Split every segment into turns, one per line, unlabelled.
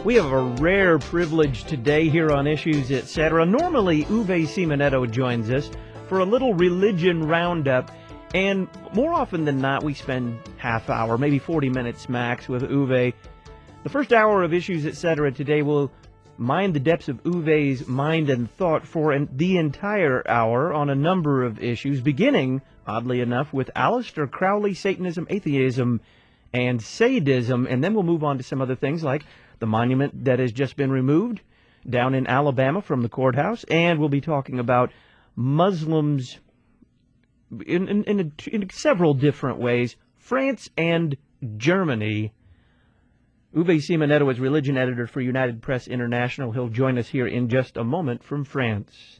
We have a rare privilege today here on Issues Etc. Normally, Uwe Simonetto joins us for a little religion roundup, and more often than not, we spend half hour, maybe 40 minutes max with Uwe. The first hour of Issues Etc. today will mind the depths of Uwe's mind and thought for the entire hour on a number of issues, beginning, oddly enough, with Aleister Crowley, Satanism, Atheism, and Sadism, and then we'll move on to some other things like the monument that has just been removed down in Alabama from the courthouse, and we'll be talking about Muslims in several different ways, France and Germany. Uwe Simonetto is religion editor for United Press International. He'll join us here in just a moment from France.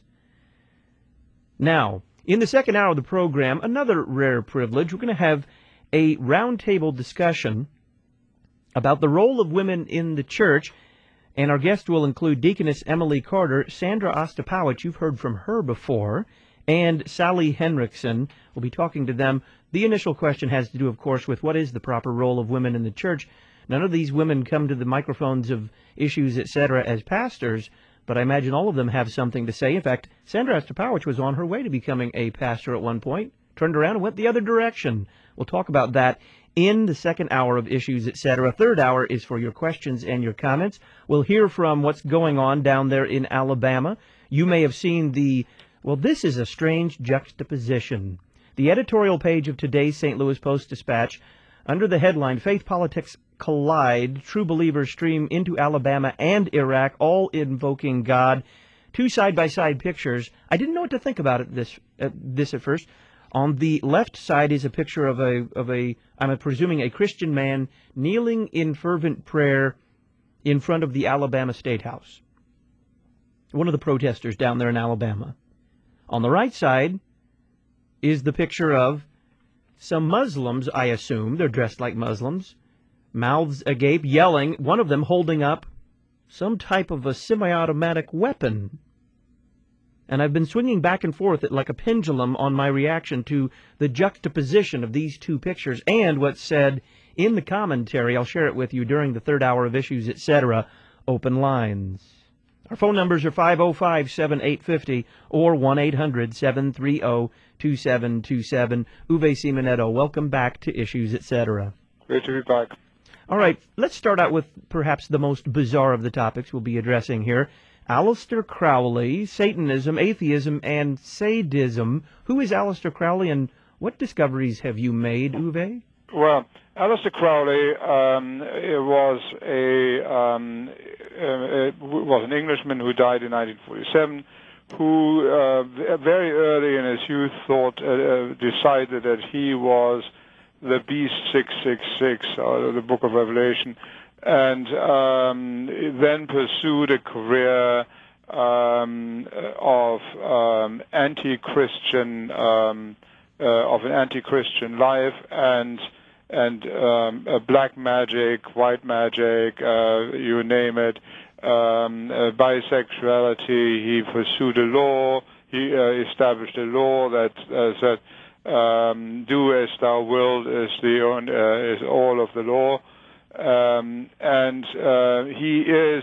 Now, in the second hour of the program, another rare privilege, we're going to have a roundtable discussion about the role of women in the church, and our guest will include Deaconess Emily Carter, Sandra Ostapowicz, you've heard from her before, and Sally Henriksen. We'll be talking to them. The initial question has to do, of course, with what is the proper role of women in the church. None of these women come to the microphones of Issues, etc. as pastors, but I imagine all of them have something to say. In fact, Sandra Ostapowicz was on her way to becoming a pastor at one point, turned around and went the other direction. We'll talk about that in the second hour of Issues, etc. Third hour is for your questions and your comments. We'll hear from what's going on down there in Alabama. You may have seen this is a strange juxtaposition. The editorial page of today's St. Louis Post-Dispatch, under the headline, Faith Politics Collide, True Believers Stream into Alabama and Iraq, all invoking God. Two side-by-side pictures. I didn't know what to think about it this at first. On the left side is a picture of I'm presuming a Christian man kneeling in fervent prayer in front of the Alabama State House. One of the protesters down there in Alabama. On the right side is the picture of some Muslims, I assume. They're dressed like Muslims, mouths agape, yelling, one of them holding up some type of a semi-automatic weapon. And I've been swinging back and forth like a pendulum on my reaction to the juxtaposition of these two pictures and what's said in the commentary. I'll share it with you during the third hour of Issues, etc. Open lines. Our phone numbers are 505-7850 or 1-800-730-2727. Uwe Simonetto, welcome back to Issues, etc.
Great to be back.
All right, let's start out with perhaps the most bizarre of the topics we'll be addressing here. Aleister Crowley, Satanism, Atheism, and Sadism. Who is Aleister Crowley, and what discoveries have you made, Uwe?
Well, Aleister Crowley was an Englishman who died in 1947, who very early in his youth decided that he was the Beast 666, the Book of Revelation, and then pursued a career of anti-Christian life and black magic, white magic, you name it, bisexuality. He pursued a law. He established a law that said, "Do as thou wilt" is all of the law. And he is,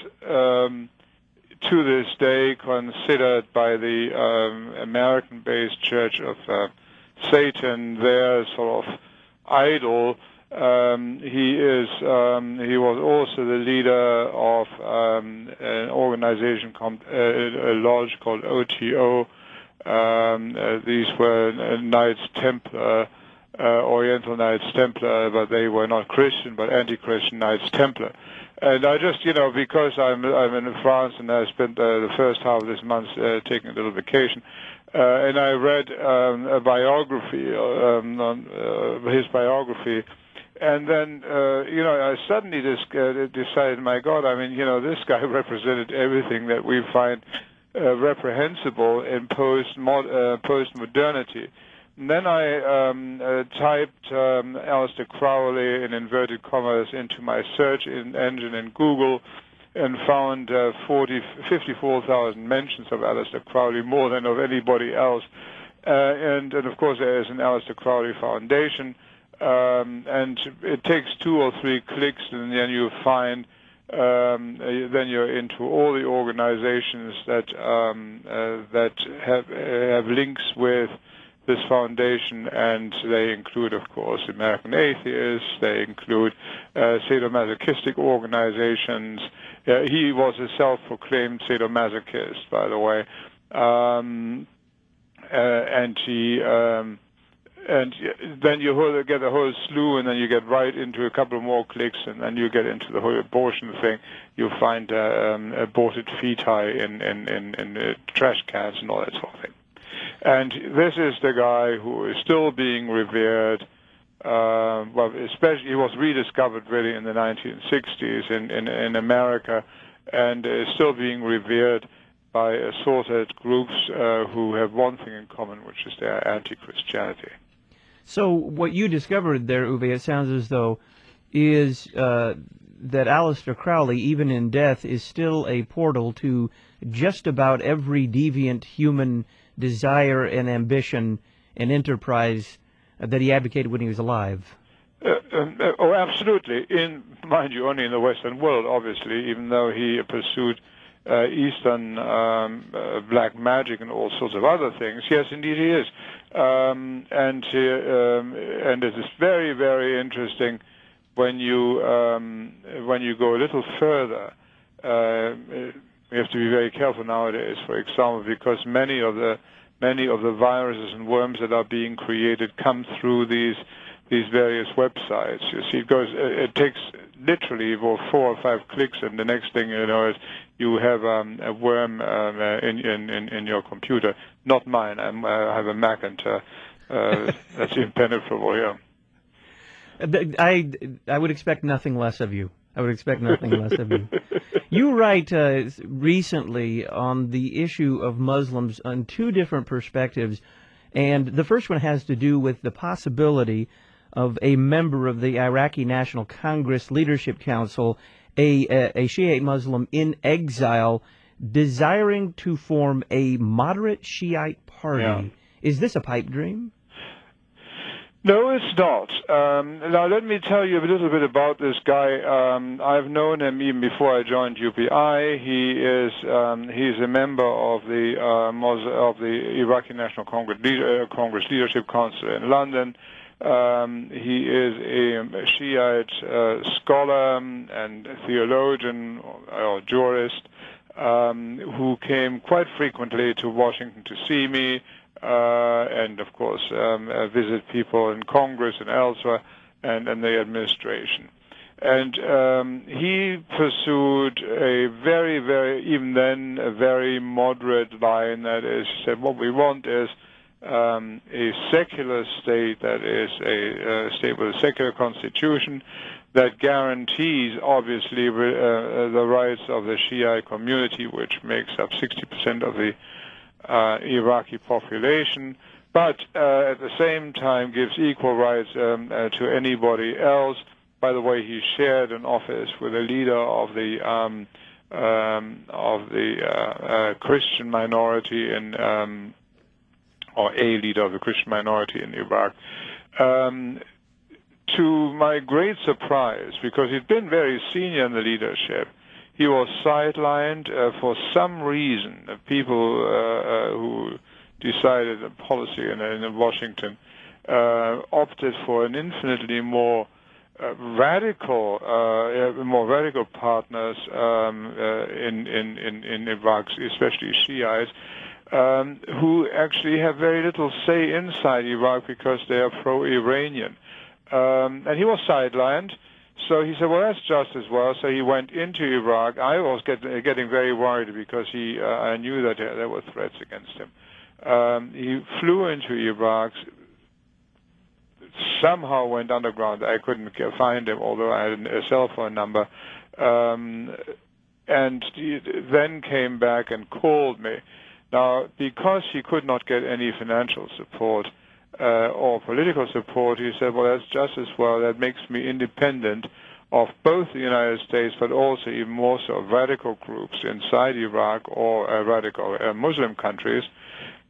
to this day, considered by the American-based Church of Satan their sort of idol. He was also the leader of an organization, a lodge called OTO. These were Knights Templar. Oriental Knights Templar, but they were not Christian, but anti-Christian Knights Templar. And I just, because I'm in France and I spent the first half of this month taking a little vacation, and I read a biography, his biography, and then, I suddenly decided, my God, this guy represented everything that we find reprehensible in post-modernity. And then I typed Aleister Crowley in inverted commas into my search engine in Google and found 54,000 mentions of Aleister Crowley, more than of anybody else. And of course, there is an Aleister Crowley Foundation, and it takes 2 or 3 clicks, and then you find then you're into all the organizations that have links with this foundation, and they include, of course, American Atheists. They include sadomasochistic organizations. He was a self-proclaimed sadomasochist, by the way, and he. And then you get a whole slew, and then you get right into a couple more clicks, and then you get into the whole abortion thing. You find aborted feti in trash cans and all that sort of thing. And this is the guy who is still being revered. Well, especially he was rediscovered really in the 1960s in America, and is still being revered by assorted groups who have one thing in common, which is their anti-Christianity.
So what you discovered there, Uwe, it sounds as though, is that Aleister Crowley, even in death, is still a portal to just about every deviant human desire and ambition and enterprise that he advocated when he was alive.
Oh, absolutely. Mind you, only in the Western world, obviously, even though he pursued Eastern black magic and all sorts of other things. Yes, indeed he is. And it is very, very interesting when you go a little further. We have to be very careful nowadays, for example, because many of the viruses and worms that are being created come through these various websites. You see, it takes literally 4 or 5 clicks, and the next thing you know is you have a worm in your computer. Not mine. I have a Mac, and that's impenetrable here.
I would expect nothing less of you. I would expect nothing less of you. You write recently on the issue of Muslims on 2 different perspectives, and the first one has to do with the possibility of a member of the Iraqi National Congress Leadership Council, a Shiite Muslim in exile, desiring to form a moderate Shiite party.
Yeah.
Is this a pipe dream?
No, it's not. Now, let me tell you a little bit about this guy. I've known him even before I joined UPI. He's a member of the Iraqi National Congress Leadership Council in London. He is a Shiite scholar and theologian or jurist who came quite frequently to Washington to see me. And of course visit people in Congress and elsewhere and the administration. And he pursued a very, very, even then, a very moderate line. That is, he said, what we want is a secular state, that is a state with a secular constitution that guarantees, obviously, the rights of the Shia community, which makes up 60% of the Iraqi population, but at the same time gives equal rights to anybody else. By the way, he shared an office with a leader of the Christian minority or a leader of the Christian minority in Iraq. To my great surprise, because he'd been very senior in the leadership, he was sidelined for some reason. People who decided a policy in Washington opted for an infinitely more radical partners in Iraq, especially Shiites, who actually have very little say inside Iraq because they are pro-Iranian. And he was sidelined. So he said, well, that's just as well. So he went into Iraq. I was getting very worried because I knew that there were threats against him. He flew into Iraq, somehow went underground. I couldn't find him, although I had a cell phone number. And he then came back and called me. Now, because he could not get any financial support or political support, he said, well, that's just as well. That makes me independent of both the United States, but also even more so radical groups inside Iraq or radical Muslim countries.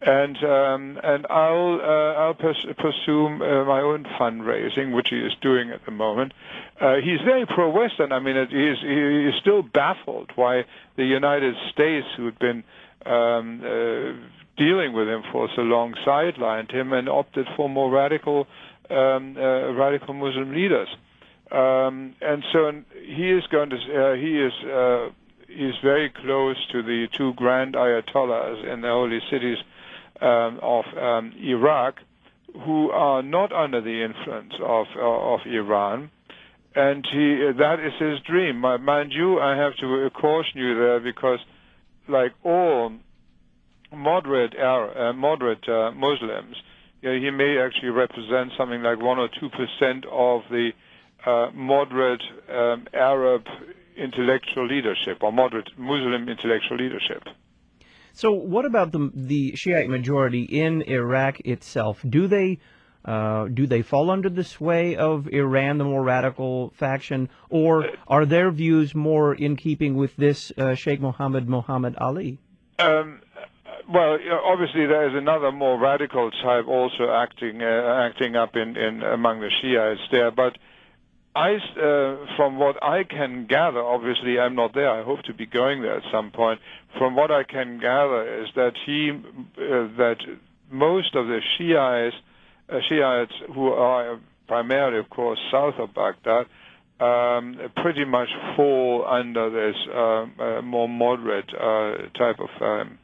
and I'll pursue my own fundraising, which he is doing at the moment. He's very pro-Western. I mean, he is still baffled why the United States, who'd been dealing with him for so long, sidelined him and opted for more radical Muslim leaders. And so he is going to he is very close to the two grand ayatollahs in the holy cities of Iraq, who are not under the influence of Iran, and that is his dream. Mind you, I have to caution you there, because like all moderate Muslims, he may actually represent something like 1 or 2% of the moderate Arab intellectual leadership, or moderate Muslim intellectual leadership.
So what about the Shiite majority in Iraq itself? Do they fall under the sway of Iran, the more radical faction, or are their views more in keeping with this Sheikh Mohammed Ali?
Well, obviously there is another more radical type also acting up in among the Shiites there, but from what I can gather, obviously I'm not there, I hope to be going there at some point. From what I can gather is that that most of the Shiites who are primarily, of course, south of Baghdad, pretty much fall under this more moderate type of,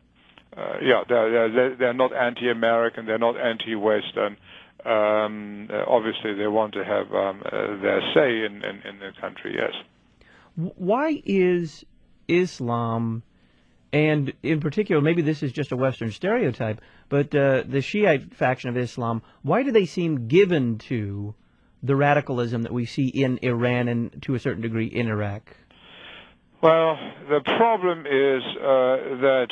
they're not anti-American, they're not anti-Western. Obviously, they want to have their say in the country, yes.
Why is Islam, and in particular, maybe this is just a Western stereotype, but the Shiite faction of Islam, why do they seem given to the radicalism that we see in Iran and to a certain degree in Iraq?
Well, the problem is that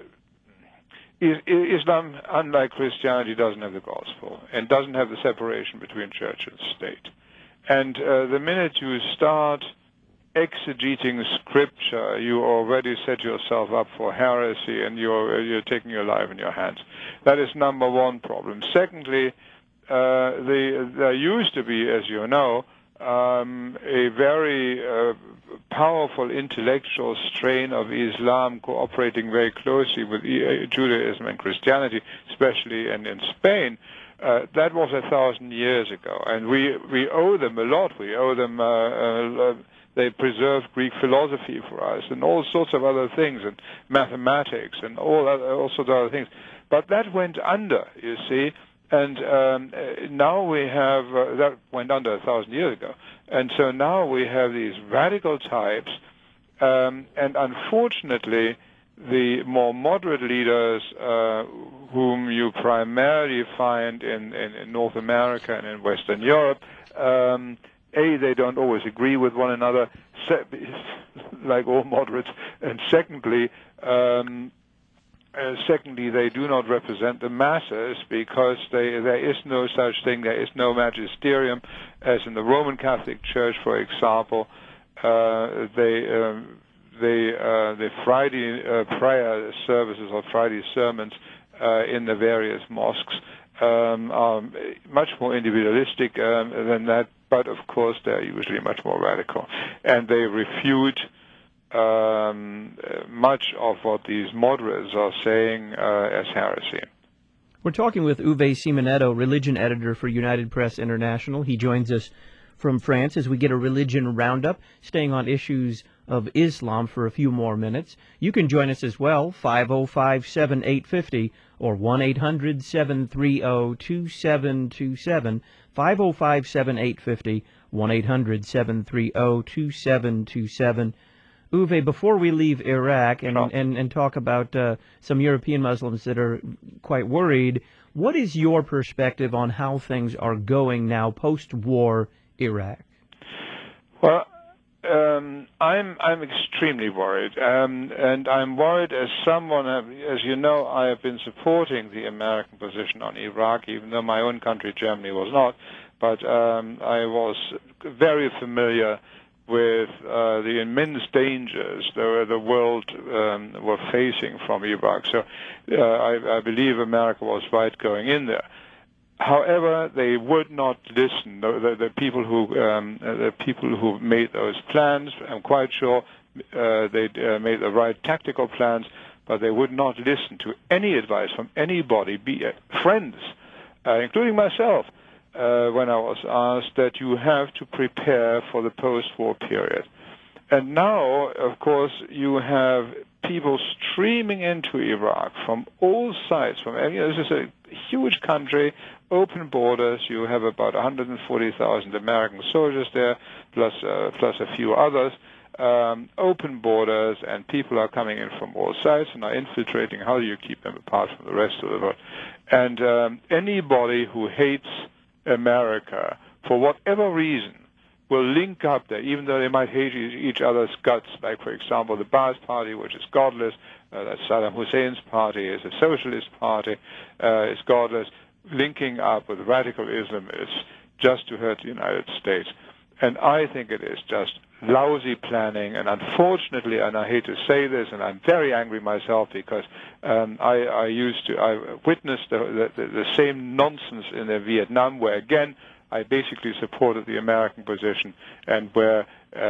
Islam, unlike Christianity, doesn't have the gospel and doesn't have the separation between church and state. And the minute you start exegeting scripture, you already set yourself up for heresy, and you're taking your life in your hands. That is number one problem. Secondly, there used to be, as you know, a very powerful intellectual strain of Islam cooperating very closely with Judaism and Christianity, especially in Spain. That was 1,000 years ago, and we owe them a lot. We owe them. They preserved Greek philosophy for us, and all sorts of other things, and mathematics, and all sorts of other things. But that went under, you see. And now we have, that went under 1,000 years ago, and so now we have these radical types, and unfortunately, the more moderate leaders, whom you primarily find in North America and in Western Europe, they don't always agree with one another, like all moderates, and secondly, they do not represent the masses, because there is no such thing. There is no magisterium, as in the Roman Catholic Church, for example. The Friday prayer services or Friday sermons in the various mosques are much more individualistic than that. But of course, they're usually much more radical, and they refute much of what these moderates are saying as heresy.
We're talking with Uwe Simonetto, religion editor for United Press International. He joins us from France as we get a religion roundup, staying on issues of Islam for a few more minutes. You can join us as well, 505-7850 or 1-800-730-2727, 505-7850, 1-800-730-2727. Uwe, before we leave Iraq and talk about some European Muslims that are quite worried, what is your perspective on how things are going now post-war Iraq?
Well, I'm extremely worried, and I'm worried as someone, as you know, I have been supporting the American position on Iraq, even though my own country, Germany, was not. But I was very familiar with the immense dangers the world were facing from Iraq. So I believe America was right going in there. However, they would not listen. The people who made those plans, I'm quite sure they made the right tactical plans, but they would not listen to any advice from anybody, be it friends, including myself, when I was asked that you have to prepare for the post-war period. And now, of course, you have people streaming into Iraq from all sides. This is a huge country, open borders. You have about 140,000 American soldiers there, plus a few others. Open borders, and people are coming in from all sides and are infiltrating. How do you keep them apart from the rest of the world? And anybody who hates America, for whatever reason, will link up there, even though they might hate each other's guts. Like, for example, the Ba'ath Party, which is godless, that's Saddam Hussein's party, is a socialist party, is godless. Linking up with radical Islam is just to hurt the United States. And I think it is just lousy planning, and unfortunately, and I hate to say this, and I'm very angry myself because I witnessed the same nonsense in Vietnam, where again I basically supported the American position, and where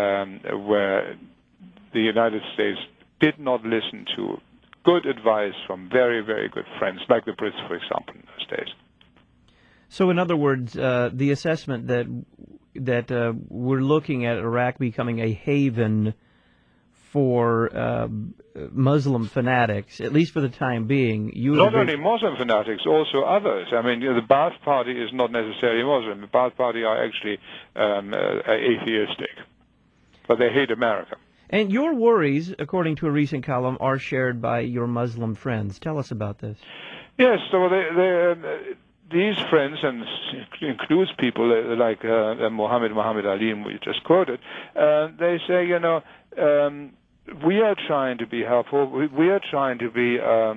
the United States did not listen to good advice from very, very good friends, like the Brits, for example, in those days.
So, in other words, the assessment that we're looking at Iraq becoming a haven for Muslim fanatics, at least for the time being.
Not only Muslim fanatics, also others. I mean, the Ba'ath Party is not necessarily Muslim. The Ba'ath Party are actually atheistic, but they hate America.
And your worries, according to a recent column, are shared by your Muslim friends. Tell us about this.
Yes, so these friends, and includes people like Muhammad Ali, we just quoted, they say, we are trying to be helpful. We are trying to be,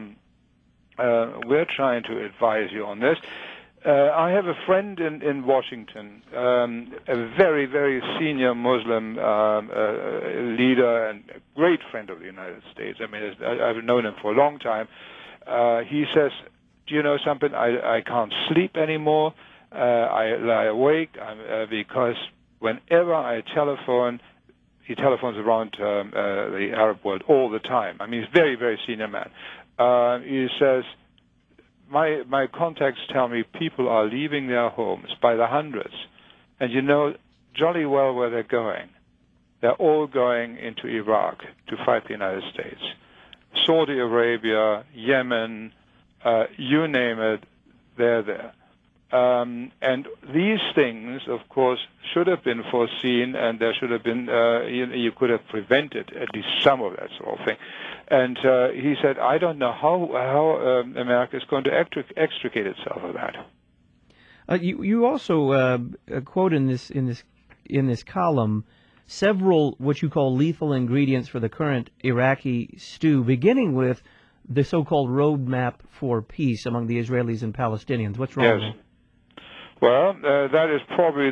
we're trying to advise you on this. I have a friend in Washington, a very, very senior Muslim leader and a great friend of the United States. I mean, I've known him for a long time. He says, do you know something? I can't sleep anymore. I lie awake because whenever I telephone, he telephones around the Arab world all the time. I mean, he's a very, very senior man. He says, my contacts tell me people are leaving their homes by the hundreds. And you know jolly well where they're going. They're all going into Iraq to fight the United States. Saudi Arabia, Yemen, you name it, they're there. And these things, of course, should have been foreseen, and there should have been, you could have prevented at least some of that sort of thing. And he said, I don't know how America is going to extricate itself of that.
You also quote in this column several what you call lethal ingredients for the current Iraqi stew, beginning with the so-called roadmap for peace among the Israelis and Palestinians. What's wrong with that?
Well, that is probably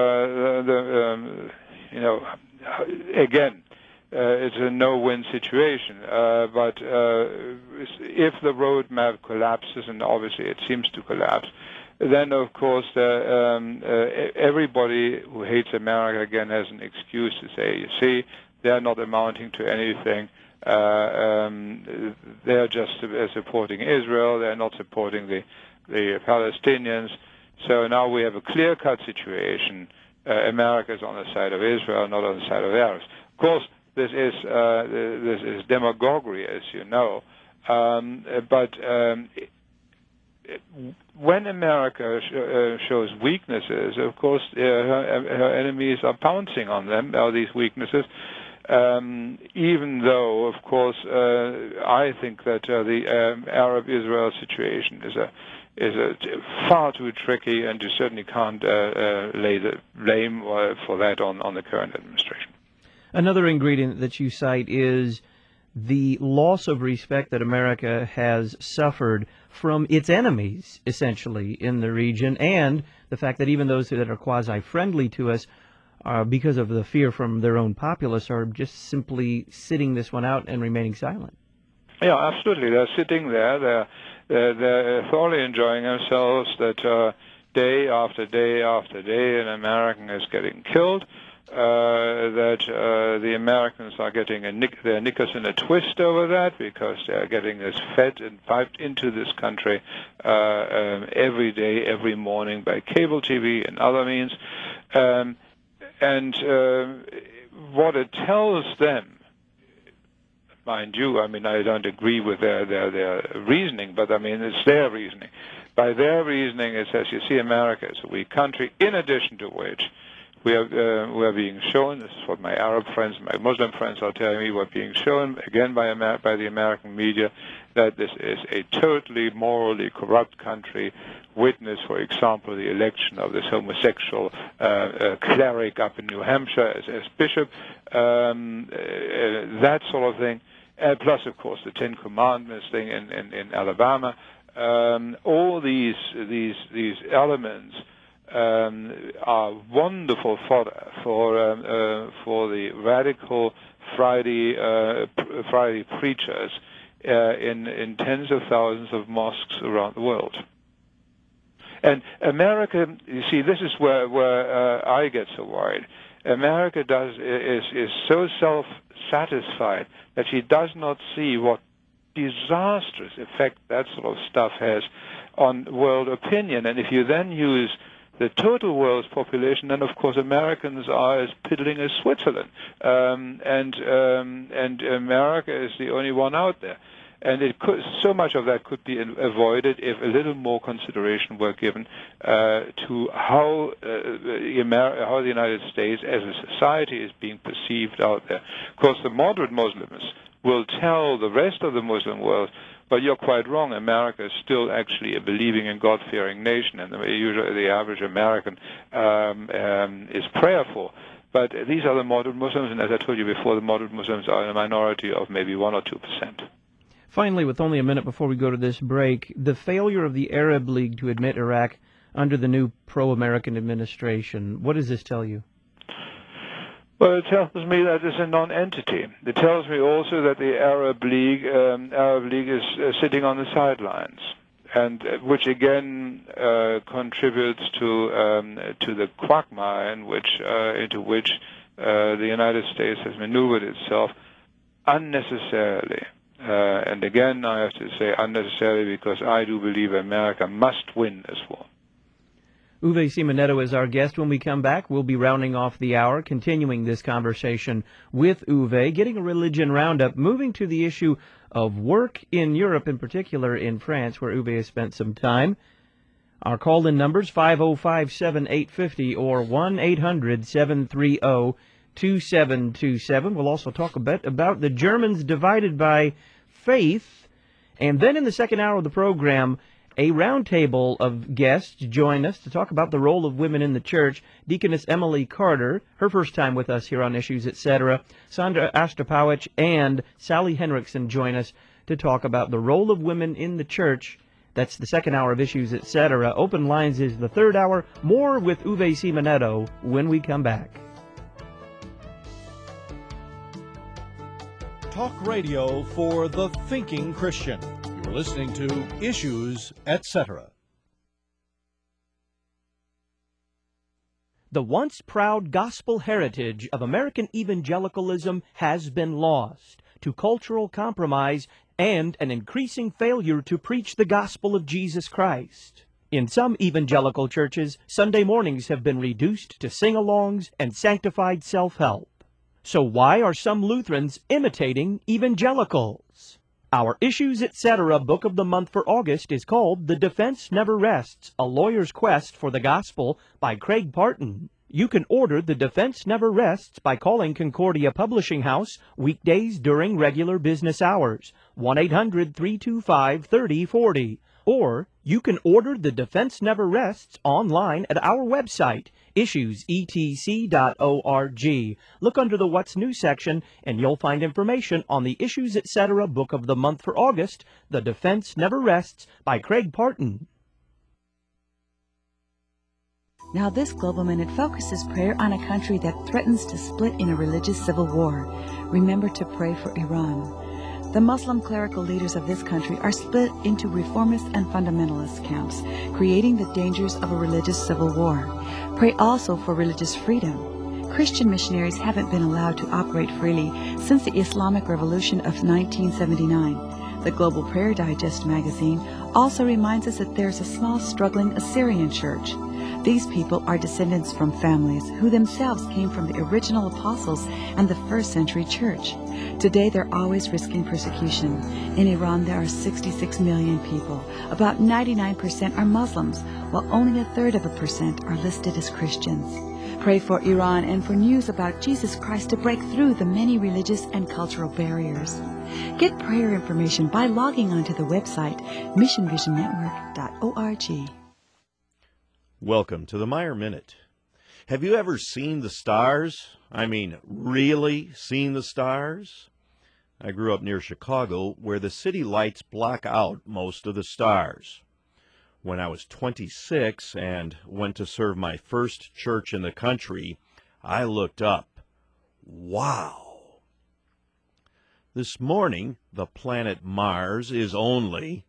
again, it's a no-win situation. But if the roadmap collapses, and obviously it seems to collapse, then of course everybody who hates America again has an excuse to say, you see, they're not amounting to anything. They're just supporting Israel. They're not supporting the Palestinians. So now we have a clear-cut situation. America is on the side of Israel, not on the side of the Arabs. Of course, this is demagoguery, as you know. But when America shows weaknesses, of course, her enemies are pouncing on them, these weaknesses. Even though, of course, I think that the Arab-Israel situation is far too tricky, and you certainly can't lay the blame for that on the current administration.
Another ingredient that you cite is the loss of respect that America has suffered from its enemies, essentially, in the region, and the fact that even those that are quasi-friendly to us because of the fear from their own populace, are just simply sitting this one out and remaining silent.
Yeah, absolutely. They're sitting there. They're thoroughly enjoying themselves. That day after day after day, an American is getting killed. That the Americans are getting their knickers in a twist over that, because they are getting this fed and piped into this country every day, every morning by cable TV and other means. And what it tells them, mind you, I mean, I don't agree with their reasoning, but I mean, it's their reasoning. By their reasoning, it says, you see, America is a weak country, in addition to which we are being shown, this is what my Arab friends, my Muslim friends are telling me, we're being shown, again by the American media, that this is a totally morally corrupt country. Witness, for example, the election of this homosexual cleric up in New Hampshire as bishop, that sort of thing. Plus, of course, the Ten Commandments thing in Alabama. All these elements are wonderful fodder for the radical Friday preachers in tens of thousands of mosques around the world. And America, you see, this is where I get so worried. America is so self-satisfied that she does not see what disastrous effect that sort of stuff has on world opinion. And if you then use the total world's population, then of course Americans are as piddling as Switzerland, and America is the only one out there. And so much of that could be avoided if a little more consideration were given to how the United States as a society is being perceived out there. Of course, the moderate Muslims will tell the rest of the Muslim world, but you're quite wrong. America is still actually a believing and God-fearing nation, and usually the average American is prayerful. But these are the moderate Muslims, and as I told you before, the moderate Muslims are in a minority of maybe 1 or 2%.
Finally, with only a minute before we go to this break, the failure of the Arab League to admit Iraq under the new pro-American administration, what does this tell you?
Well, it tells me that it's a non-entity. It tells me also that the Arab League is sitting on the sidelines, and which again contributes to the quagmire into which the United States has maneuvered itself unnecessarily. And again, I have to say unnecessarily, because I do believe America must win this war.
Uwe Simonetto is our guest. When we come back, we'll be rounding off the hour, continuing this conversation with Uwe, getting a religion roundup, moving to the issue of work in Europe, in particular in France, where Uwe has spent some time. Our call-in numbers, 505-7850 or 1-800-730-2727. We'll also talk a bit about the Germans divided by faith. And then in the second hour of the program, a roundtable of guests join us to talk about the role of women in the church. Deaconess Emily Carter, her first time with us here on Issues, Etc. Sandra Astapowicz and Sally Henriksen join us to talk about the role of women in the church. That's the second hour of Issues, Etc. Open Lines is the third hour. More with Uwe Simonetto when we come back.
Talk radio for the thinking Christian. You're listening to Issues, Etc.
The once proud gospel heritage of American evangelicalism has been lost to cultural compromise and an increasing failure to preach the gospel of Jesus Christ. In some evangelical churches, Sunday mornings have been reduced to sing-alongs and sanctified self-help. So why are some Lutherans imitating evangelicals? Our Issues, Etc. book of the month for August is called The Defense Never Rests, A Lawyer's Quest for the Gospel by Craig Parton. You can order The Defense Never Rests by calling Concordia Publishing House weekdays during regular business hours, 1-800-325-3040. Or you can order The Defense Never Rests online at our website, issuesetc.org. Look under the What's New section, and you'll find information on the Issues, Etc. book of the month for August, The Defense Never Rests by Craig Parton.
Now this Global Minute focuses prayer on a country that threatens to split in a religious civil war. Remember to pray for Iran. The Muslim clerical leaders of this country are split into reformist and fundamentalist camps, creating the dangers of a religious civil war. Pray also for religious freedom. Christian missionaries haven't been allowed to operate freely since the Islamic Revolution of 1979. The Global Prayer Digest magazine also reminds us that there's a small struggling Assyrian church. These people are descendants from families who themselves came from the original apostles and the first century church. Today they're always risking persecution. In Iran there are 66 million people. About 99% are Muslims, while only 1/3% are listed as Christians. Pray for Iran and for news about Jesus Christ to break through the many religious and cultural barriers. Get prayer information by logging onto the website missionvisionnetwork.org.
Welcome to the Meyer Minute. Have you ever seen the stars? I mean, really seen the stars? I grew up near Chicago, where the city lights block out most of the stars. When I was 26 and went to serve my first church in the country, I looked up. Wow! This morning, the planet Mars is only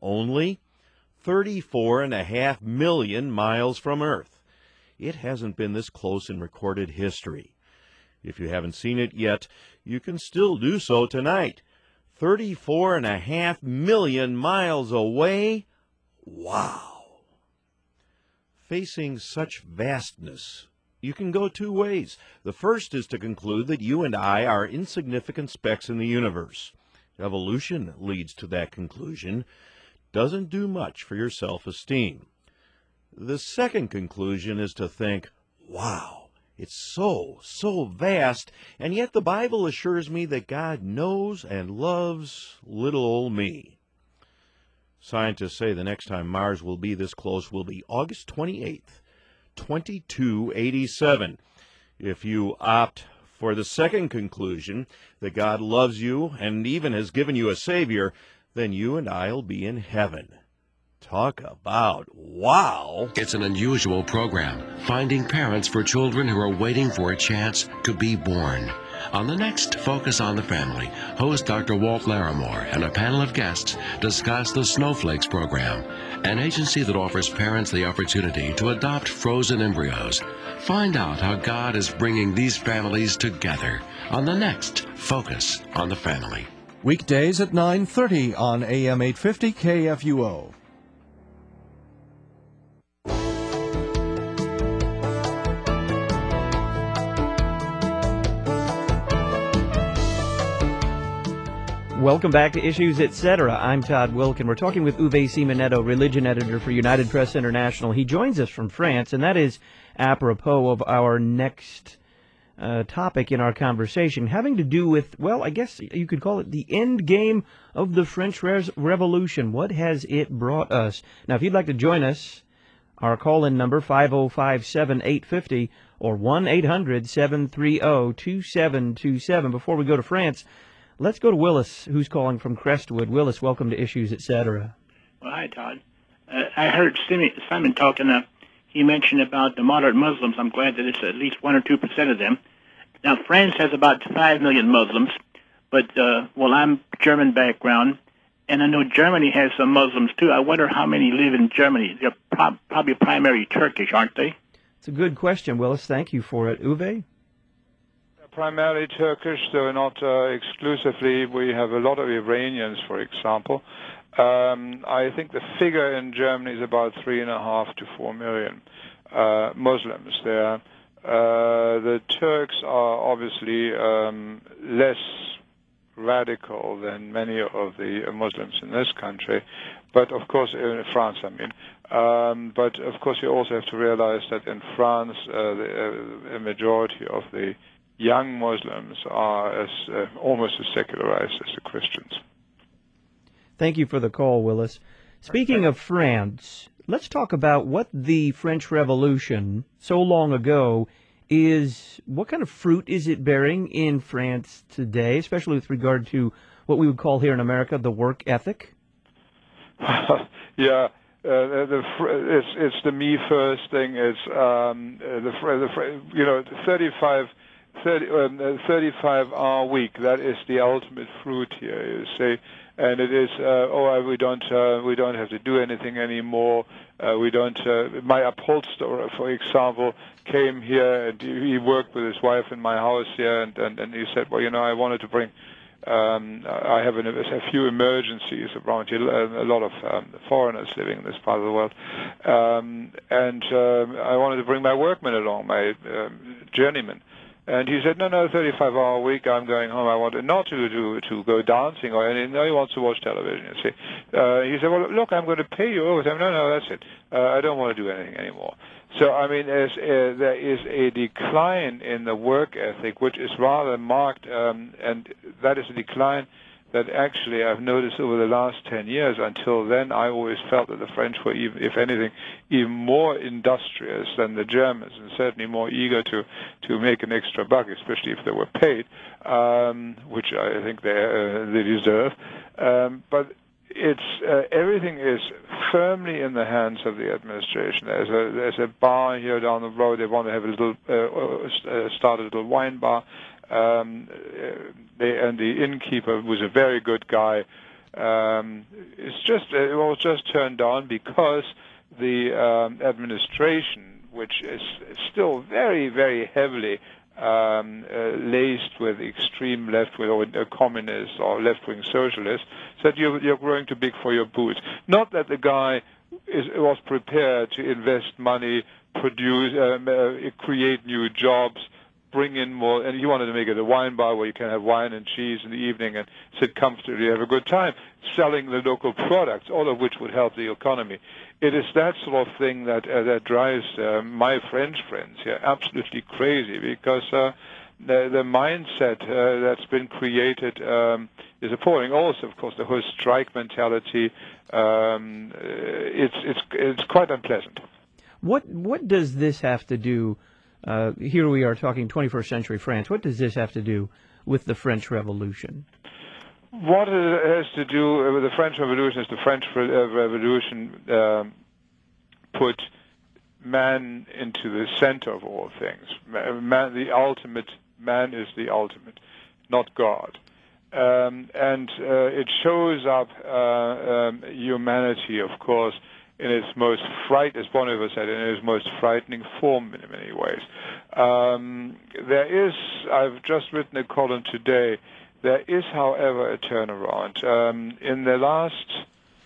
34.5 million miles from Earth. It hasn't been this close in recorded history. If you haven't seen it yet, you can still do so tonight. 34.5 million miles away? Wow! Facing such vastness, you can go two ways. The first is to conclude that you and I are insignificant specks in the universe. Evolution leads to that conclusion. Doesn't do much for your self-esteem. The second conclusion is to think, wow, it's so vast, and yet the Bible assures me that God knows and loves little old me. Scientists say the next time Mars will be this close will be August 28th, 2287. If you opt for the second conclusion, that God loves you and even has given you a Savior, then you and I'll be in heaven. Talk about wow!
It's an unusual program, finding parents for children who are waiting for a chance to be born. On the next Focus on the Family, host Dr. Walt Larimore and a panel of guests discuss the Snowflakes program, an agency that offers parents the opportunity to adopt frozen embryos. Find out how God is bringing these families together on the next Focus on the Family.
Weekdays at 9:30 on AM 850 KFUO.
Welcome back to Issues Etc. I'm Todd Wilkin. We're talking with Uwe Simonetto, religion editor for United Press International. He joins us from France, and that is apropos of our next topic in our conversation, having to do with, well, I guess you could call it the end game of the French Revolution. What has it brought us? Now, if you'd like to join us, our call-in number, 505-7850 or 1-800-730-2727. Before we go to France, let's go to Willis, who's calling from Crestwood. Willis, welcome to Issues, Etc.
Well, hi, Todd. I heard Simon talking. He mentioned about the moderate Muslims. I'm glad that it's at least 1 or 2% of them. Now, France has about 5 million Muslims, but, I'm German background, and I know Germany has some Muslims, too. I wonder how many live in Germany. They're probably primarily Turkish, aren't they?
It's a good question, Willis. Thank you for it. Uwe?
Primarily Turkish, though not exclusively. We have a lot of Iranians, for example. I think the figure in Germany is about 3.5 to 4 million Muslims there. The Turks are obviously less radical than many of the Muslims in this country, but of course in France, but of course you also have to realize that in France a majority of the young Muslims are almost as secularized as the Christians.
Thank you for the call, Willis. Speaking of France, let's talk about what the French Revolution so long ago is. What kind of fruit is it bearing in France today, especially with regard to what we would call here in America the work ethic?
Yeah, it's the me first thing. It's 35-hour week. That is the ultimate fruit here, you see. And it is, we don't have to do anything anymore. My upholsterer, for example, came here and he worked with his wife in my house here, and he said, well, I wanted to bring. I have a few emergencies around here, a lot of foreigners living in this part of the world, and I wanted to bring my workmen along, my journeyman. And he said, no, 35-hour week, I'm going home. I want not to go dancing or anything. No, he wants to watch television, you see. He said, well, look, I'm going to pay you overtime. No, that's it. I don't want to do anything anymore. So, I mean, there is a decline in the work ethic, which is rather marked, and that is a decline that actually I've noticed over the last 10 years. Until then, I always felt that the French were, if anything, even more industrious than the Germans, and certainly more eager to make an extra buck, especially if they were paid, which I think they deserve. But it's everything is firmly in the hands of the administration. There's a bar here down the road. They want to have a little start a little wine bar. And the innkeeper was a very good guy. It was just turned down because the administration, which is still very, very heavily laced with extreme left-wing or communists or left-wing socialists, said you're growing too big for your boots. Not that the guy was prepared to invest money, produce, create new jobs, bring in more, and he wanted to make it a wine bar where you can have wine and cheese in the evening and sit comfortably, have a good time, selling the local products, all of which would help the economy. It is that sort of thing that drives my French friends here absolutely crazy, because the mindset that's been created is appalling. Also, of course, the whole strike mentality. It's quite unpleasant.
What does this have to do? Here we are talking 21st century France. What does this have to do with the French Revolution?
What it has to do with the French Revolution is the French Revolution put man into the center of all things. Man is the ultimate, not God. And it shows up humanity, of course, in its most as Bonhoeffer said, in its most frightening form in many ways. I've just written a column today, there is, however, a turnaround. In the last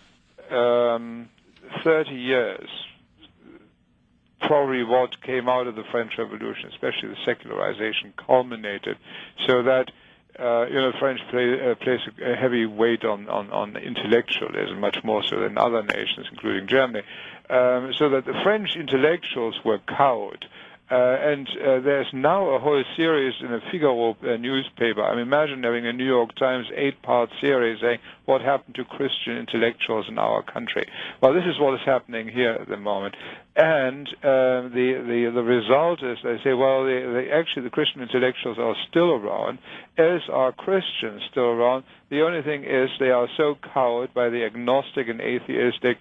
30 years, probably what came out of the French Revolution, especially the secularization, culminated, so that the French place a heavy weight on intellectualism, much more so than other nations, including Germany, so that the French intellectuals were cowed. And there's now a whole series in the Figaro newspaper. I mean, imagine having a New York Times 8-part series saying what happened to Christian intellectuals in our country. Well, this is what is happening here at the moment. And the result is they say, well, actually the Christian intellectuals are still around, as are Christians still around. The only thing is they are so cowed by the agnostic and atheistic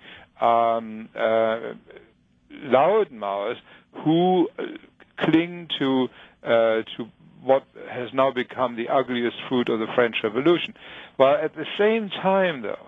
loudmouths who cling to what has now become the ugliest fruit of the French Revolution. Well, at the same time, though,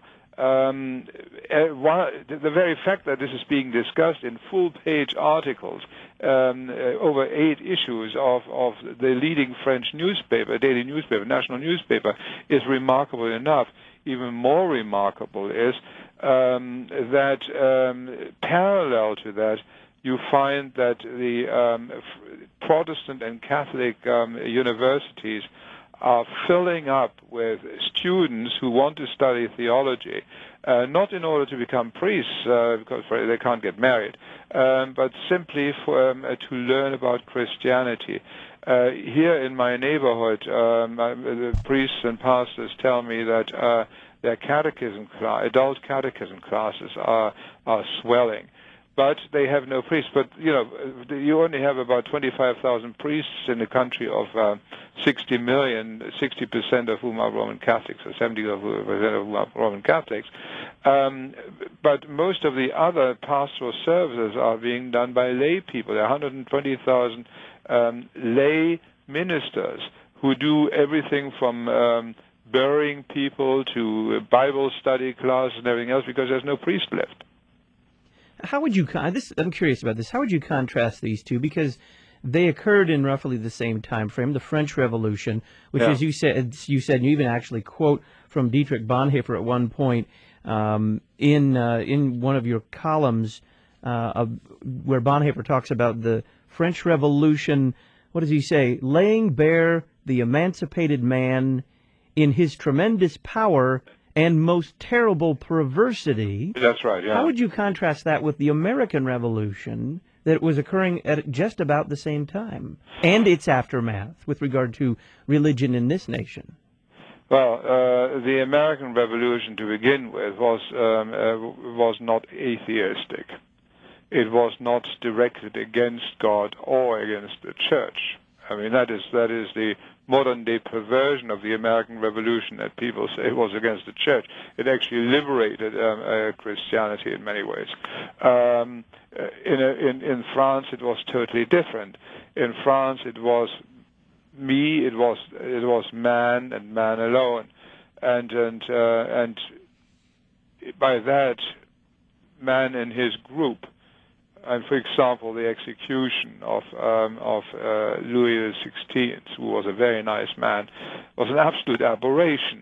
the very fact that this is being discussed in full-page articles over 8 issues of the leading French newspaper, daily newspaper, national newspaper, is remarkable enough. Even more remarkable is that parallel to that, you find that the Protestant and Catholic universities are filling up with students who want to study theology, not in order to become priests, because they can't get married, but simply to learn about Christianity. Here in my neighborhood, the priests and pastors tell me that their adult catechism classes are swelling. but they have no priests. But, you only have about 25,000 priests in a country of 60 million, 60% of whom are Roman Catholics, or 70% of whom are Roman Catholics. But most of the other pastoral services are being done by lay people. There are 120,000 lay ministers who do everything from burying people to Bible study classes and everything else, because there's no priest left.
How would you? I'm curious about this. How would you contrast these two? Because they occurred in roughly the same time frame. The French Revolution, which, as you said, you even actually quote from Dietrich Bonhoeffer at one point in one of your columns, where Bonhoeffer talks about the French Revolution. What does he say? Laying bare the emancipated man in his tremendous power and most terrible perversity.
That's right, yeah.
How would you contrast that with the American Revolution that was occurring at just about the same time, and its aftermath with regard to religion in this nation?
Well, the American Revolution, to begin with, was not atheistic. It was not directed against God or against the church. I mean, that is the modern-day perversion of the American Revolution, that people say it was against the church. It actually liberated Christianity in many ways. In France, it was totally different. In France, it was me. It was man and man alone, and by that, man and his group. And for example, the execution of Louis XVI, who was a very nice man, was an absolute aberration.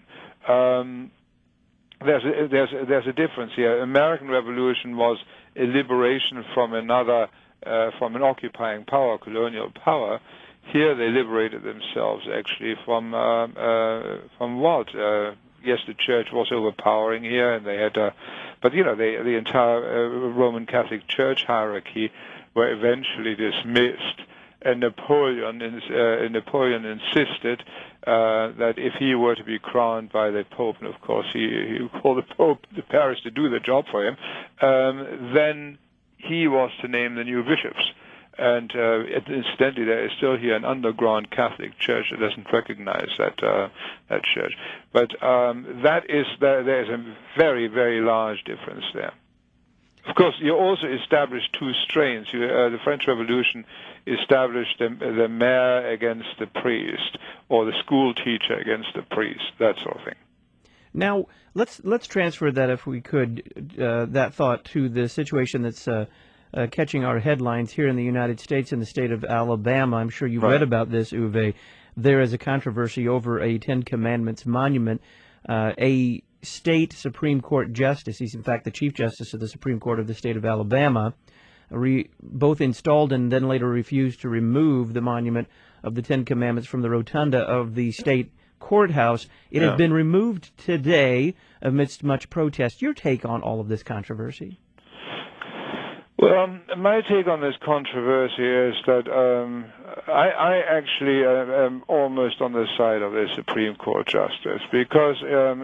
There's a difference here. American Revolution was a liberation from an occupying power, colonial power. Here they liberated themselves actually from what? Yes, the church was overpowering here, and they had but the entire Roman Catholic Church hierarchy were eventually dismissed, and Napoleon insisted that if he were to be crowned by the Pope, and of course he called the Pope the Paris to do the job for him, then he was to name the new bishops. And incidentally, there is still here an underground Catholic church that doesn't recognize that church. But there is a very, very large difference there. Of course, you also established two strains. The French Revolution established the mayor against the priest, or the school teacher against the priest, that sort of thing.
Now, let's transfer that, if we could, that thought to the situation that's catching our headlines here in the United States, in the state of Alabama. I'm sure you've read about this, Uwe. There is a controversy over a Ten Commandments monument. A state Supreme Court justice, he's in fact the Chief Justice of the Supreme Court of the state of Alabama, both installed and then later refused to remove the monument of the Ten Commandments from the rotunda of the state courthouse. It has been removed today amidst much protest. Your take on all of this controversy?
Well, my take on this controversy is that I actually am almost on the side of the Supreme Court justice, because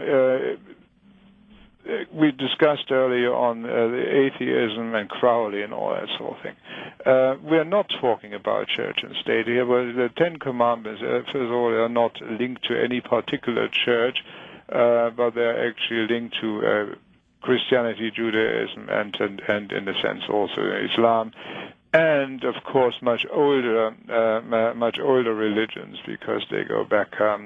we discussed earlier on the atheism and Crowley and all that sort of thing. We're not talking about church and state here, but the Ten Commandments, first of all, are not linked to any particular church, but they're actually linked to Christianity, Judaism, and in a sense also Islam, and of course much older religions, because they go back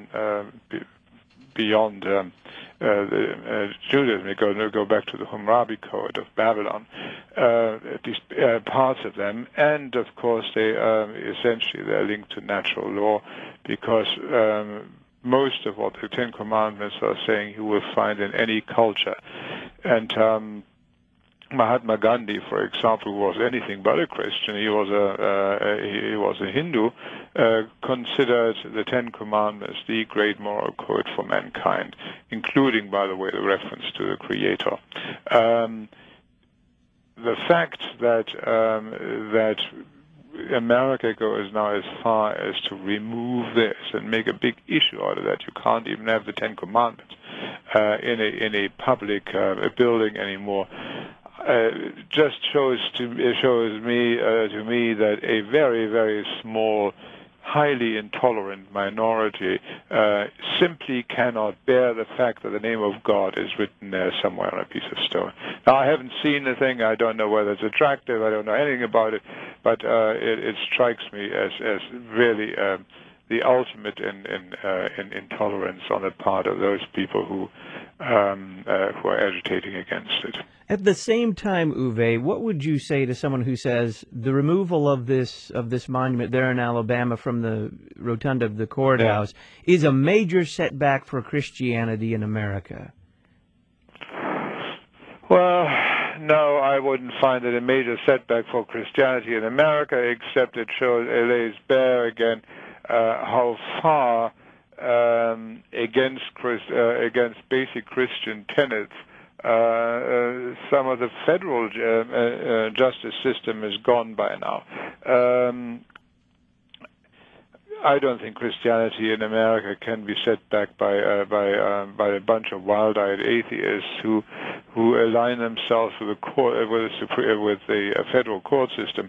beyond Judaism. They go back to the Hammurabi Code of Babylon, at least parts of them, and of course they're linked to natural law, because most of what the Ten Commandments are saying you will find in any culture. And Mahatma Gandhi, for example, who was anything but a Christian, he was a Hindu, considered the Ten Commandments the great moral code for mankind, including, by the way, the reference to the Creator. The fact that America goes now as far as to remove this and make a big issue out of that. You can't even have the Ten Commandments in a public building anymore. just shows me to me that a very, very small, highly intolerant minority simply cannot bear the fact that the name of God is written there somewhere on a piece of stone. Now, I haven't seen the thing. I don't know whether it's attractive. I don't know anything about it, but it strikes me as really the ultimate in intolerance on the part of those people who are agitating against it.
At the same time, Uwe, what would you say to someone who says the removal of this monument there in Alabama from the rotunda of the courthouse is a major setback for Christianity in America?
Well, no, I wouldn't find it a major setback for Christianity in America, except it lays bare again how far against basic Christian tenets some of the federal justice system is gone by now. I don't think Christianity in America can be set back by a bunch of wild-eyed atheists who align themselves with the court, with the federal court system.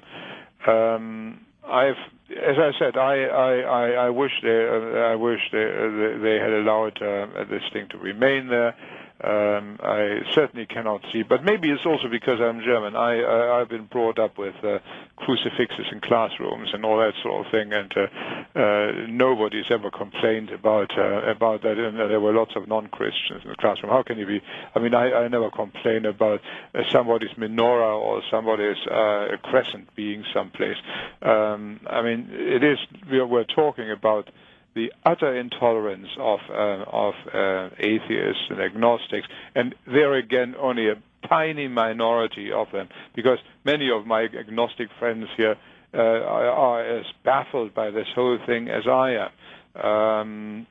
As I said, I wish they had allowed this thing to remain there. I certainly cannot see, but maybe it's also because I'm German. I've been brought up with crucifixes in classrooms and all that sort of thing, and nobody's ever complained about that. And there were lots of non-Christians in the classroom. How can you be? I mean, I never complain about somebody's menorah or somebody's crescent being someplace. I mean, we're talking about the utter intolerance of atheists and agnostics, and there again only a tiny minority of them, because many of my agnostic friends here are as baffled by this whole thing as I am.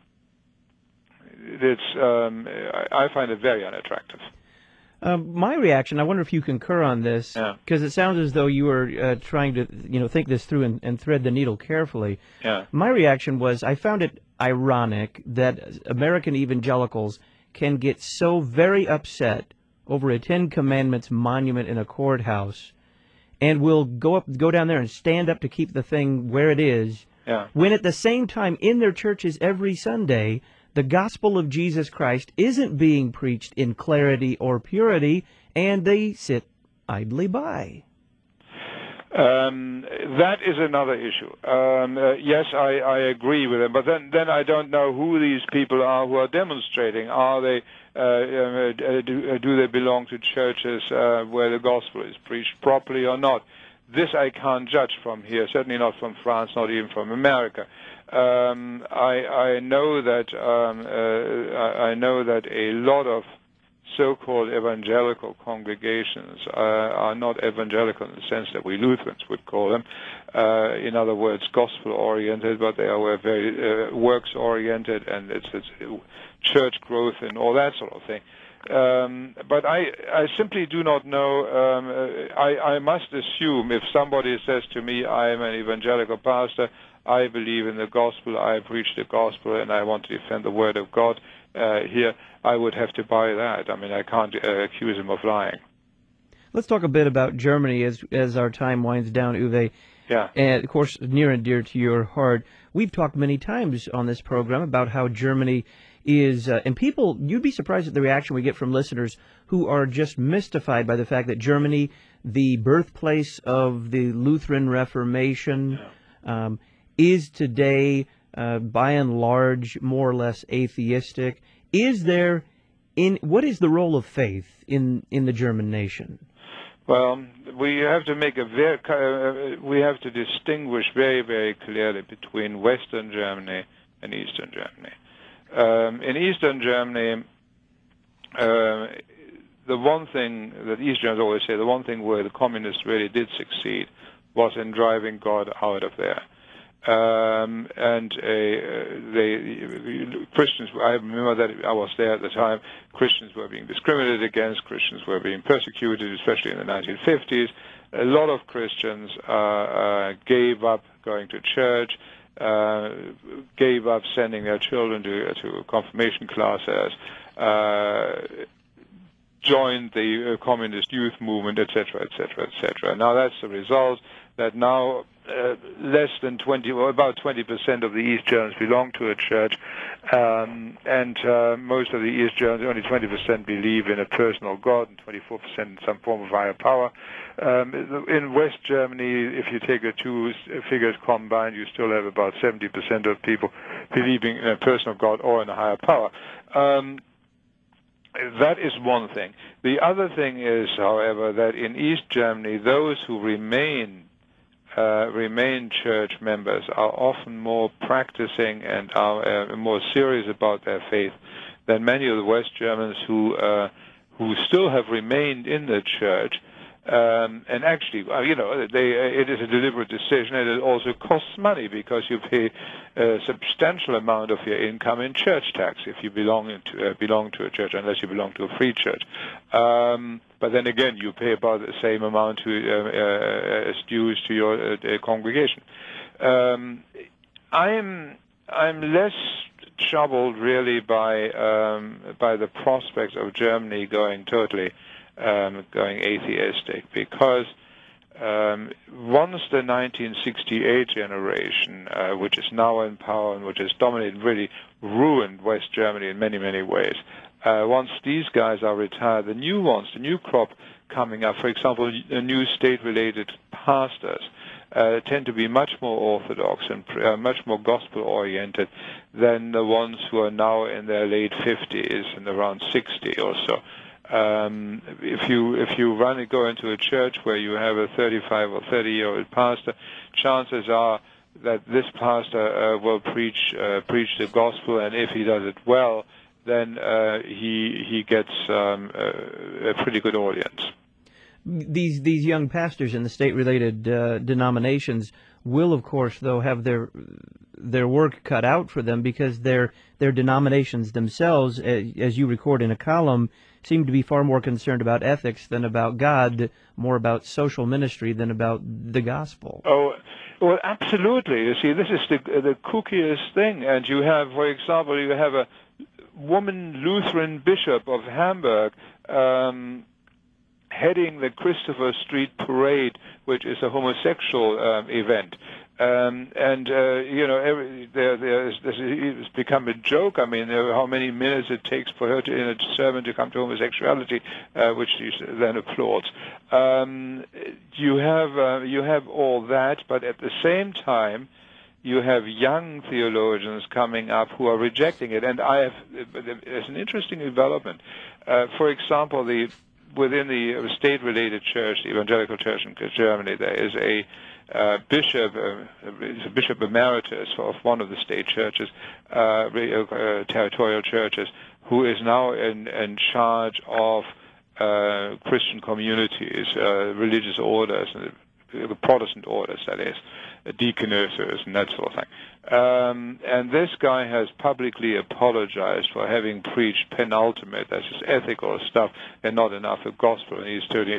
I find it very unattractive.
My reaction, I wonder if you concur on this, because it sounds as though you were trying to, think this through and thread the needle carefully.
Yeah.
My reaction was I found it ironic that American evangelicals can get so very upset over a Ten Commandments monument in a courthouse, and will go down there and stand up to keep the thing where it is, when at the same time in their churches every Sunday, the gospel of Jesus Christ isn't being preached in clarity or purity, and they sit idly by.
That is another issue. Yes, I agree with them, but then I don't know who these people are who are demonstrating. Are they? Do they belong to churches where the gospel is preached properly or not? This I can't judge from here. Certainly not from France, not even from America. I know that a lot of so-called evangelical congregations are not evangelical in the sense that we Lutherans would call them. In other words, gospel-oriented, but they are very works-oriented, and it's church growth and all that sort of thing. But I simply do not know. I must assume if somebody says to me, I am an evangelical pastor, I believe in the gospel, I preach the gospel, and I want to defend the word of God here, I would have to buy that. I mean, I can't accuse him of lying.
Let's talk a bit about Germany as our time winds down, Uwe.
Yeah.
And, of course, near and dear to your heart. We've talked many times on this program about how Germany is, and people, you'd be surprised at the reaction we get from listeners who are just mystified by the fact that Germany, the birthplace of the Lutheran Reformation, is today, by and large, more or less atheistic. What is the role of faith in the German nation?
Well, we have to distinguish very, very clearly between Western Germany and Eastern Germany. In Eastern Germany, the one thing that East Germans always say, the one thing where the communists really did succeed was in driving God out of there. Christians, I remember that I was there at the time, Christians were being discriminated against, Christians were being persecuted, especially in the 1950s. A lot of Christians gave up going to church, gave up sending their children to confirmation classes, joined the communist youth movement, etc., etc., etc. Now that's the result that now less than 20, or about 20% of the East Germans belong to a church, and most of the East Germans, only 20% believe in a personal God, and 24% in some form of higher power. In West Germany, if you take the two figures combined, you still have about 70% of people believing in a personal God or in a higher power. That is one thing. The other thing is, however, that in East Germany, those who remain church members are often more practicing and are more serious about their faith than many of the West Germans who still have remained in the church. And actually, it is a deliberate decision, and it also costs money because you pay a substantial amount of your income in church tax if you belong to a church, unless you belong to a free church. But then again, you pay about the same amount as dues to your congregation. I'm less troubled really by the prospects of Germany going atheistic, because once the 1968 generation, which is now in power and which has dominated, really ruined West Germany in many, many ways, once these guys are retired, the new crop coming up, for example, new state-related pastors, tend to be much more orthodox and much more gospel-oriented than the ones who are now in their late 50s and around 60 or so. If you go into a church where you have a 35 or 30-year-old pastor, chances are that this pastor will preach the gospel, and if he does it well, then he gets a pretty good audience.
These young pastors in the state-related denominations will, of course, though, have their work cut out for them, because their denominations themselves, as you record in a column, seem to be far more concerned about ethics than about God, more about social ministry than about the gospel.
Oh, well, absolutely. You see, this is the kookiest thing. And you have, for example, you have a woman Lutheran bishop of Hamburg heading the Christopher Street Parade, which is a homosexual event. It's become a joke. I mean, how many minutes it takes for her in a sermon to come to homosexuality, which she then applauds. You have all that, but at the same time, you have young theologians coming up who are rejecting it. And there's an interesting development. For example, within the state-related church, the evangelical church in Germany, there is a bishop emeritus of one of the state churches, territorial churches, who is now in charge of Christian communities, religious orders, Protestant orders, that is, deaconesses and that sort of thing. And this guy has publicly apologized for having preached penultimate, that's just ethical stuff, and not enough of gospel, and he's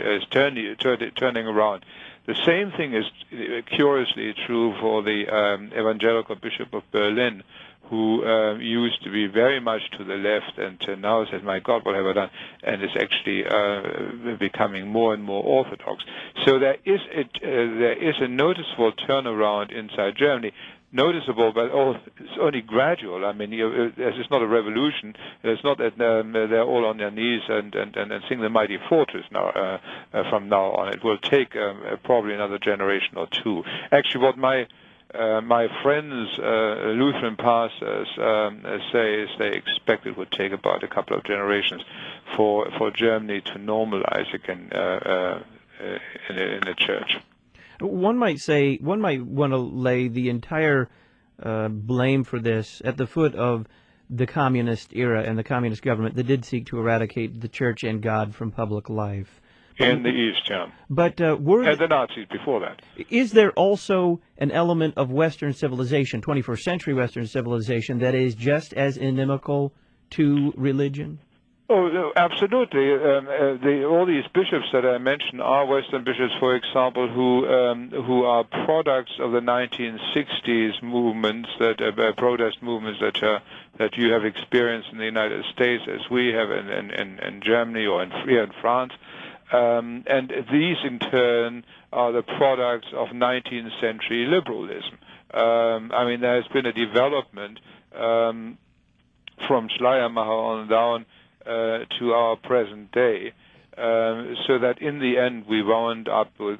turning around. The same thing is curiously true for the evangelical bishop of Berlin, who used to be very much to the left and now says, my God, what have I done? And is actually becoming more and more orthodox. So there is a noticeable turnaround inside Germany. Noticeable, but it's only gradual. I mean, it's not a revolution. It's not that they're all on their knees and sing the Mighty Fortress now from now on. It will take probably another generation or two. Actually, what my friends, Lutheran pastors, say is they expect it would take about a couple of generations for Germany to normalize again in the church.
One might want to lay the entire blame for this at the foot of the communist era and the communist government that did seek to eradicate the church and God from public life.
In the East, yeah.
But
and the Nazis before that.
Is there also an element of Western civilization, 21st century Western civilization, that is just as inimical to religion?
Oh, absolutely. All these bishops that I mentioned are Western bishops, for example, who are products of the 1960s movements, protest movements that you have experienced in the United States, as we have in Germany or here in France. And these, in turn, are the products of 19th century liberalism. I mean, there has been a development from Schleiermacher on down to our present day, so that in the end we wound up with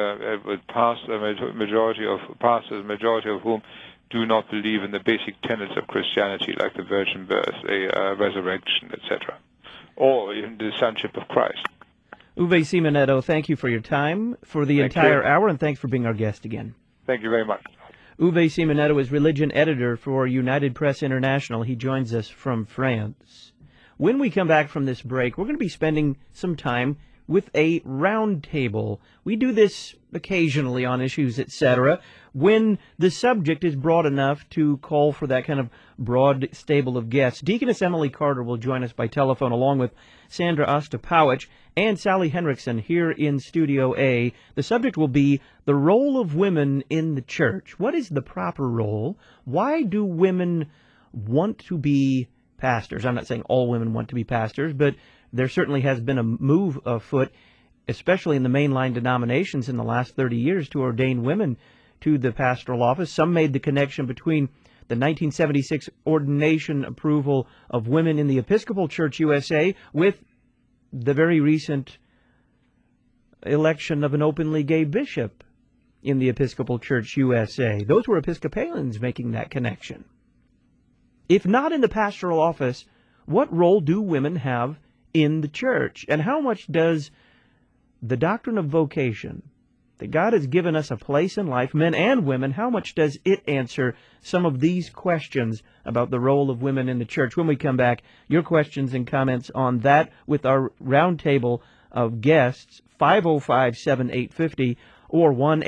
majority of whom do not believe in the basic tenets of Christianity, like the virgin birth, the resurrection, etc., or even the sonship of Christ.
Uwe Simonetto, thank you for your time for the entire hour, and thanks for being our guest again.
Thank you very much.
Uwe Simonetto is religion editor for United Press International. He joins us from France. When we come back from this break, we're going to be spending some time with a round table. We do this occasionally on Issues, etc., when the subject is broad enough to call for that kind of broad stable of guests. Deaconess Emily Carter will join us by telephone, along with Sandra Ostapowicz and Sally Henriksen here in Studio A. The subject will be the role of women in the church. What is the proper role? Why do women want to be pastors? I'm not saying all women want to be pastors, but there certainly has been a move afoot, especially in the mainline denominations in the last 30 years, to ordain women to the pastoral office. Some made the connection between the 1976 ordination approval of women in the Episcopal Church USA with the very recent election of an openly gay bishop in the Episcopal Church USA. Those were Episcopalians making that connection. If not in the pastoral office, what role do women have in the church? And how much does the doctrine of vocation, that God has given us a place in life, men and women, how much does it answer some of these questions about the role of women in the church? When we come back, your questions and comments on that with our roundtable of guests, 505-7850 or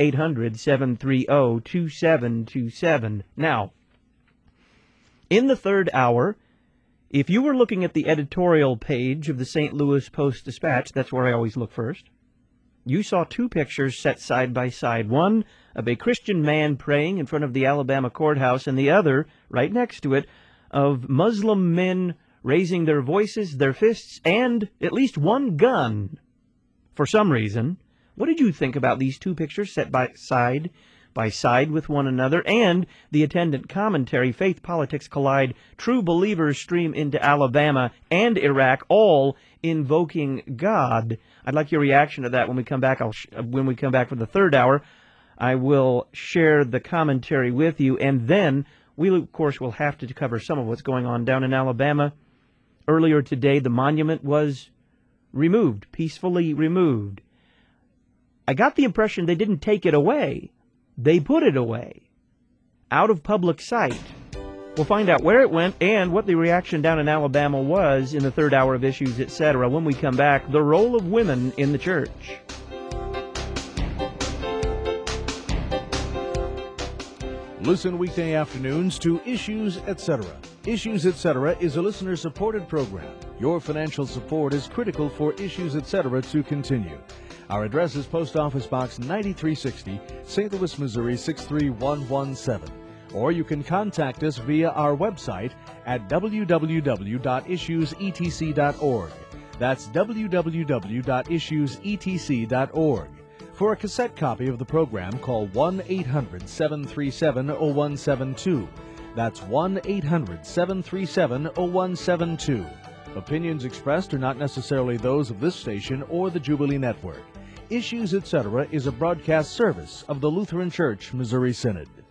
1-800-730-2727. Now, in the third hour, if you were looking at the editorial page of the St. Louis Post-Dispatch, that's where I always look first, you saw two pictures set side by side, one of a Christian man praying in front of the Alabama courthouse, and the other, right next to it, of Muslim men raising their voices, their fists, and at least one gun. For some reason, what did you think about these two pictures set by side with one another, and the attendant commentary, Faith Politics Collide, True Believers Stream into Alabama and Iraq, all invoking God? I'd like your reaction to that when we come back. When we come back for the third hour, I will share the commentary with you, and then we, of course, will have to cover some of what's going on down in Alabama. Earlier today, the monument was removed, peacefully removed. I got the impression they didn't take it away. They put it away, out of public sight. We'll find out where it went and what the reaction down in Alabama was in the third hour of Issues, etc. When we come back, the role of women in the church.
Listen weekday afternoons to Issues, etc. Issues, etc. is a listener-supported program. Your financial support is critical for Issues, etc. to continue. Our address is Post Office Box 9360, St. Louis, Missouri 63117. Or you can contact us via our website at www.issuesetc.org. That's www.issuesetc.org. For a cassette copy of the program, call 1-800-737-0172. That's 1-800-737-0172. Opinions expressed are not necessarily those of this station or the Jubilee Network. Issues, etc. is a broadcast service of the Lutheran Church Missouri Synod.